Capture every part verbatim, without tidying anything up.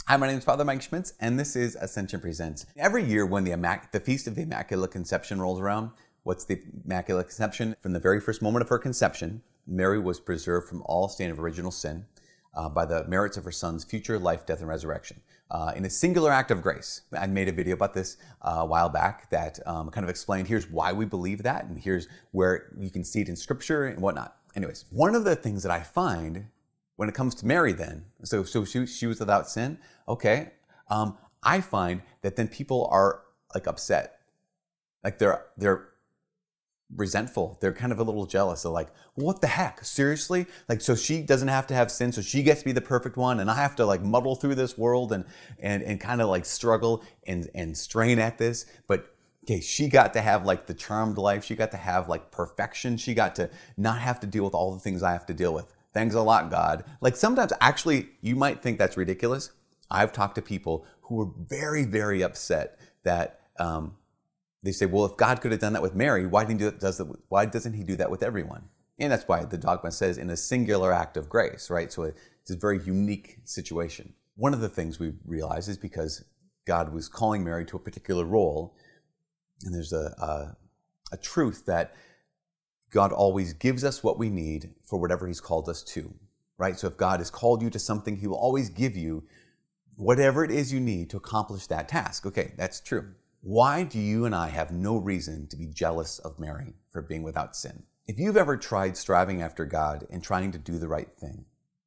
Hi, my name is Father Mike Schmitz, and this is Ascension Presents. Every year when the, Immac- the Feast of the Immaculate Conception rolls around, what's the Immaculate Conception? From the very first moment of her conception, Mary was preserved from all stain of original sin uh, by the merits of her son's future life, death, and resurrection. Uh, in a singular act of grace. I made a video about this uh, a while back that um, kind of explained here's why we believe that, and here's where you can see it in Scripture and whatnot. Anyways, one of the things that I find when it comes to Mary then, so so she, she was without sin, okay, um, I find that then people are like upset. Like they're they're resentful. They're kind of a little jealous. They're like, what the heck? Seriously? Like, so she doesn't have to have sin, so she gets to be the perfect one, and I have to like muddle through this world and and and kind of like struggle and and strain at this. But okay, she got to have like the charmed life. She got to have like perfection. She got to not have to deal with all the things I have to deal with. Thanks a lot, God. Like sometimes, actually, you might think that's ridiculous. I've talked to people who were very, very upset that um, they say, well, if God could have done that with Mary, why didn't he do that, does that, why doesn't he do that with everyone? And that's why the dogma says in a singular act of grace, right? So it's a very unique situation. One of the things we realize is because God was calling Mary to a particular role, and there's a, a, a truth that God always gives us what we need for whatever he's called us to, right? So if God has called you to something, he will always give you whatever it is you need to accomplish that task. Okay, that's true. Why do you and I have no reason to be jealous of Mary for being without sin? If you've ever tried striving after God and trying to do the right thing,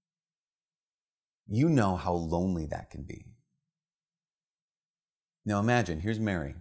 you know how lonely that can be. Now imagine, here's Mary,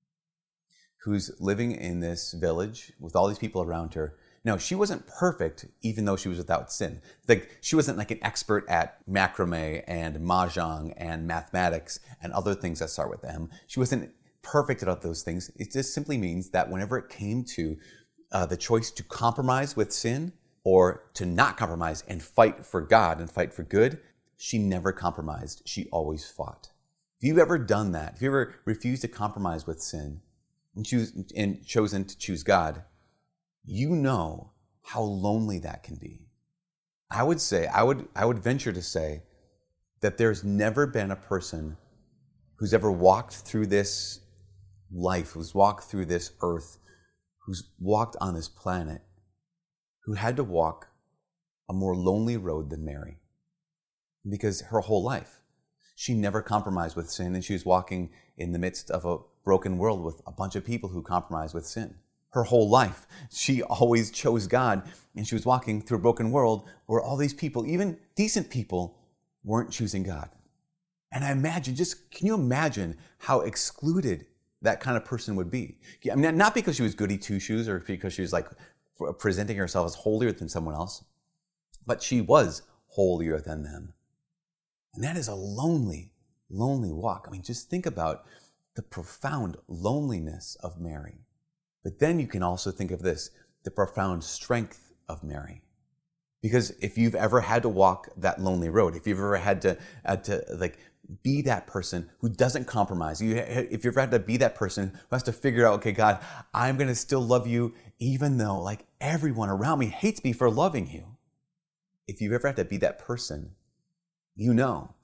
who's living in this village with all these people around her. Now, she wasn't perfect, even though she was without sin. Like, she wasn't like an expert at macrame and mahjong and mathematics and other things that start with M. She wasn't perfect at those things. It just simply means that whenever it came to uh, the choice to compromise with sin or to not compromise and fight for God and fight for good, she never compromised. She always fought. If you've ever done that, if you ever refused to compromise with sin, and choose and chosen to choose God, you know how lonely that can be. I would say, I would I would venture to say that there's never been a person who's ever walked through this life, who's walked through this earth, who's walked on this planet, who had to walk a more lonely road than Mary. Because her whole life, she never compromised with sin, and she was walking in the midst of a broken world with a bunch of people who compromise with sin. Her whole life, she always chose God, and she was walking through a broken world where all these people, even decent people, weren't choosing God. And I imagine, just can you imagine how excluded that kind of person would be? I mean, not because she was goody two-shoes or because she was like presenting herself as holier than someone else, but she was holier than them. And that is a lonely, lonely walk. I mean, just think about the profound loneliness of Mary. But then you can also think of this, the profound strength of Mary. Because if you've ever had to walk that lonely road, if you've ever had to, had to like be that person who doesn't compromise, you, if you've ever had to be that person who has to figure out, okay, God, I'm going to still love you even though like everyone around me hates me for loving you. If you've ever had to be that person, you know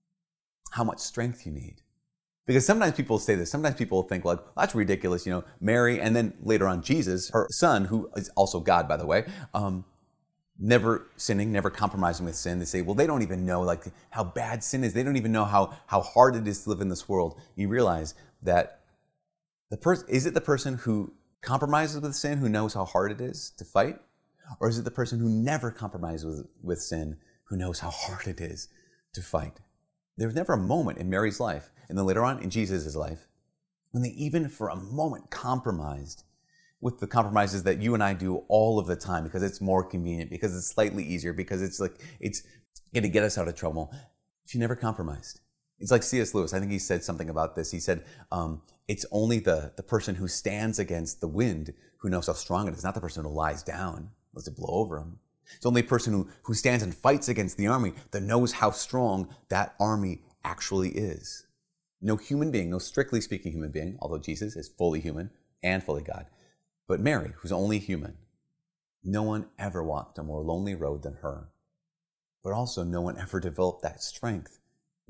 how much strength you need. Because sometimes people say this, sometimes people think like, well, that's ridiculous, you know, Mary, and then later on Jesus, her son, who is also God, by the way, um, never sinning, never compromising with sin. They say, well, they don't even know like how bad sin is. They don't even know how, how hard it is to live in this world. You realize that the person, is it the person who compromises with sin, who knows how hard it is to fight? Or is it the person who never compromises with, with sin, who knows how hard it is to fight? There was never a moment in Mary's life, and then later on in Jesus' life, when they even for a moment compromised with the compromises that you and I do all of the time because it's more convenient, because it's slightly easier, because it's like, it's going to get us out of trouble. She never compromised. It's like C S Lewis. I think he said something about this. He said, um, it's only the, the person who stands against the wind who knows how strong it is, not the person who lies down, lets it blow over him. It's only a person who, who stands and fights against the army that knows how strong that army actually is. No human being, no strictly speaking human being, although Jesus is fully human and fully God, but Mary, who's only human, no one ever walked a more lonely road than her. But also no one ever developed that strength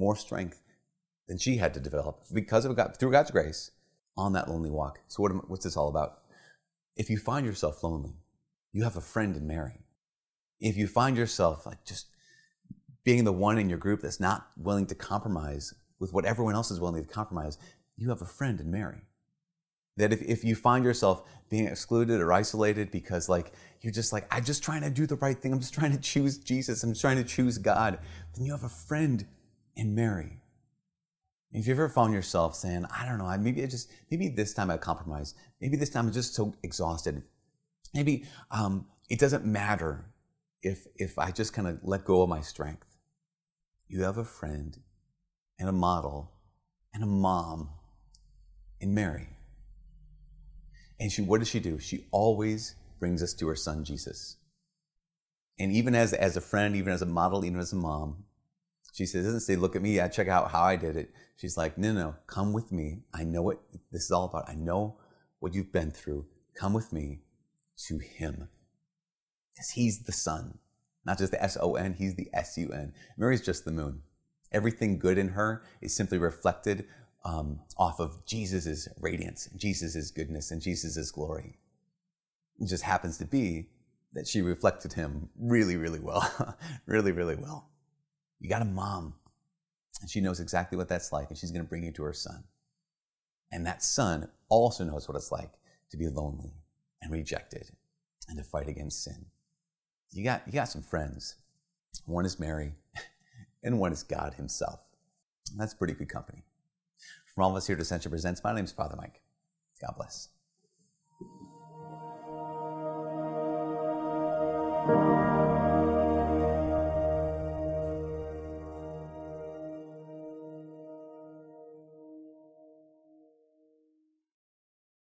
more strength than she had to develop because of God, through God's grace on that lonely walk. So what, am- what's this all about? If you find yourself lonely, you have a friend in Mary. If you find yourself like just being the one in your group that's not willing to compromise with what everyone else is willing to compromise, you have a friend in Mary. That if, if you find yourself being excluded or isolated because like you're just like, I'm just trying to do the right thing, I'm just trying to choose Jesus, I'm just trying to choose God, then you have a friend in Mary. If you ever found yourself saying, I don't know, I- maybe I just, maybe this time I compromise, maybe this time I'm just so exhausted, maybe um, it doesn't matter if if I just kind of let go of my strength. You have a friend and a model and a mom in Mary. And she, what does she do? She always brings us to her son, Jesus. And even as, as a friend, even as a model, even as a mom, she says, doesn't say, look at me, I check out how I did it. She's like, no, no, come with me. I know what this is all about. I know what you've been through. Come with me to him. Because he's the sun. Not just the S O N, he's the S U N. Mary's just the moon. Everything good in her is simply reflected um, off of Jesus' radiance, Jesus' goodness, and Jesus' glory. It just happens to be that she reflected him really, really well. really, really well. You got a mom, and she knows exactly what that's like, and she's going to bring you to her son. And that son also knows what it's like to be lonely and rejected and to fight against sin. You got, you got some friends. One is Mary, and one is God himself. And that's pretty good company. From all of us here at Ascension Presents, my name is Father Mike. God bless.